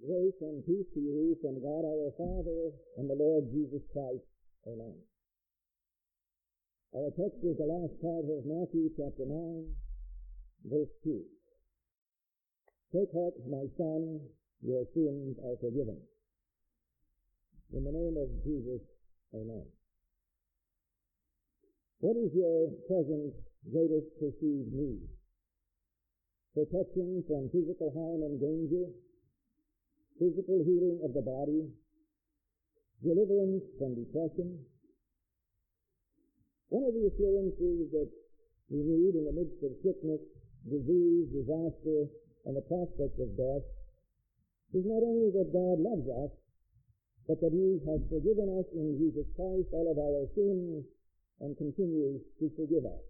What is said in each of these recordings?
Grace and peace to you from God our Father and the Lord Jesus Christ. Amen. Our text is the last part of Matthew chapter 9, verse 2. Take heart, my son, your sins are forgiven. In the name of Jesus, amen. What is your present greatest perceived need? Protection from physical harm and danger, physical healing of the body, deliverance from depression. One of the assurances that we need in the midst of sickness, disease, disaster, and the prospect of death is not only that God loves us, but that He has forgiven us in Jesus Christ all of our sins and continues to forgive us.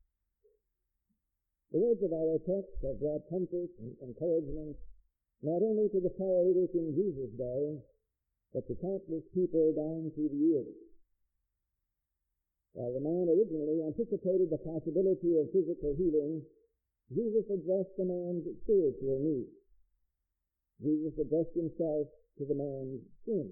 The words of our text have brought comfort and encouragement not only to the paralytic in Jesus' day, but to countless people down through the years. While the man originally anticipated the possibility of physical healing, Jesus addressed the man's spiritual need. Jesus addressed himself to the man's sin.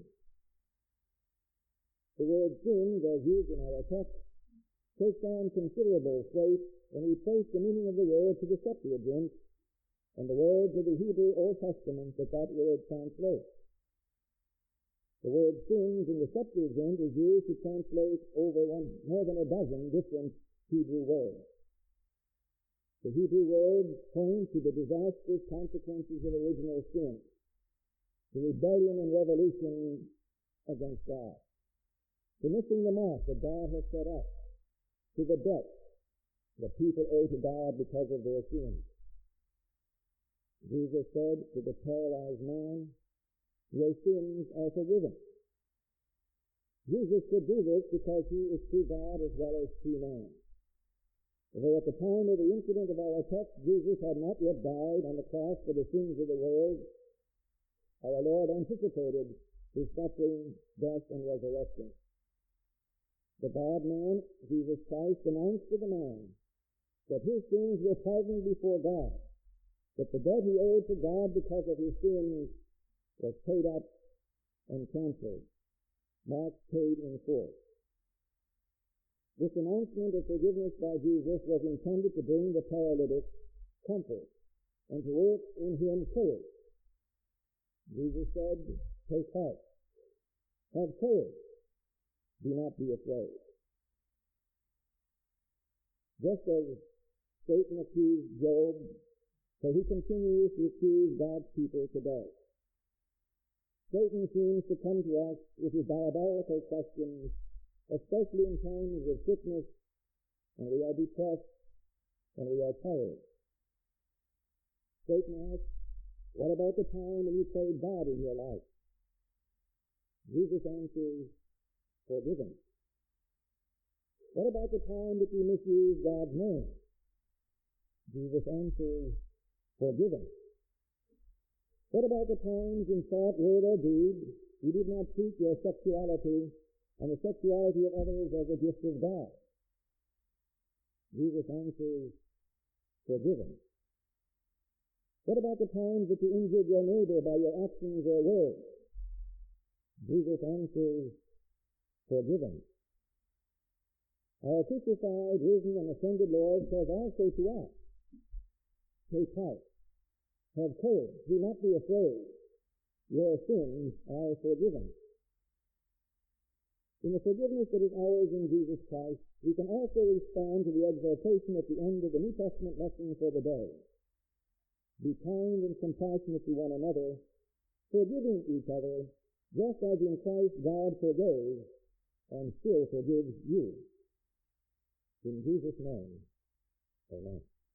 The word sin, as used in our text, takes on considerable weight when we trace the meaning of the word to the Septuagint and the words of the Hebrew Old Testament that word translates. The word sins in the Septuagint is used to translate more than a dozen different Hebrew words. The Hebrew words point to the disastrous consequences of original sin, the rebellion and revolution against God, to missing the mark that God has set up, to the debt the people owe to God because of their sins. Jesus said to the paralyzed man, your sins are forgiven. Jesus could do this because He is true God as well as true man. Though at the time of the incident of our text, Jesus had not yet died on the cross for the sins of the world, our Lord anticipated His suffering, death, and resurrection. The God-man, Jesus Christ, announced to the man that his sins were pardoned before God, that the debt he owed to God because of his sins was paid up and canceled, marked paid in full. This announcement of forgiveness by Jesus was intended to bring the paralytic comfort and to work in him courage. Jesus said, take heart, have courage, do not be afraid. Just as Satan accused Job, so he continues to accuse God's people today. Satan seems to come to us with his diabolical questions, especially in times of sickness, when we are depressed, when we are tired. Satan asks, what about the time when you played God in your life? Jesus answers, forgiven. What about the time that you misused God's name? Jesus answers, forgiven. What about the times in thought, word, or deed you did not treat your sexuality and the sexuality of others as a gift of God? Jesus answers, forgiven. What about the times that you injured your neighbor by your actions or words? Jesus answers, forgiven. Our crucified, risen, and ascended Lord says also to us, take heart, have courage, do not be afraid, your sins are forgiven. In the forgiveness that is ours in Jesus Christ, we can also respond to the exhortation at the end of the New Testament lesson for the day. Be kind and compassionate to one another, forgiving each other, just as in Christ God forgave and still forgives you. In Jesus' name, amen.